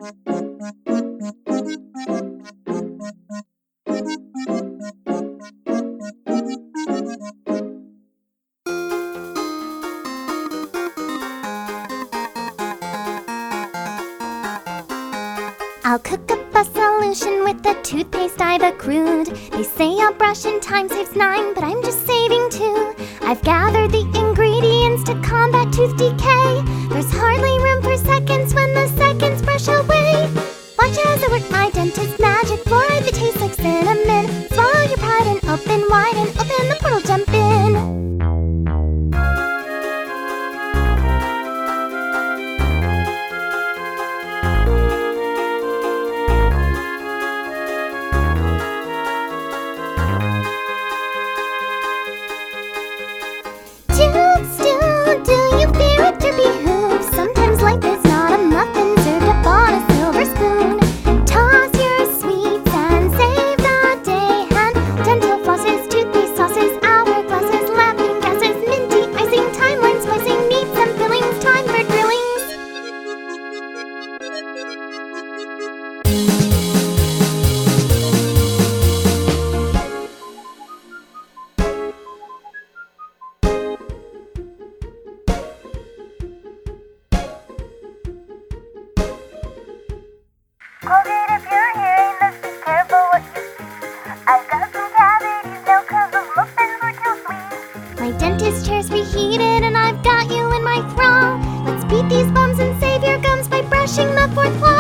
I'll cook up a solution with the toothpaste I've accrued. They say a brush in time saves 9, but I'm just saving 2. I've gathered the ingredients to combat tooth decay. There's hardly room for seconds when the seconds brush away. Watch as I work my dentist magic. Fluoride that tastes like cinnamon. Swallow your pride and open wide, and open the portal, jump in. Sometimes life is not a muffin served up on a silver spoon. Toss your sweets and save the day. And dental flosses, toothpaste sauces, hourglasses, laughing gases, minty icing, timeline splicing, meats and fillings, time for drillings. Colgate, if you're hearing this, be careful what you see. I've got some cavities now 'cause those muffins were too sweet. My dentist chair's reheated and I've got you in my thrall. Let's beat these bums and save your gums by brushing the fourth wall.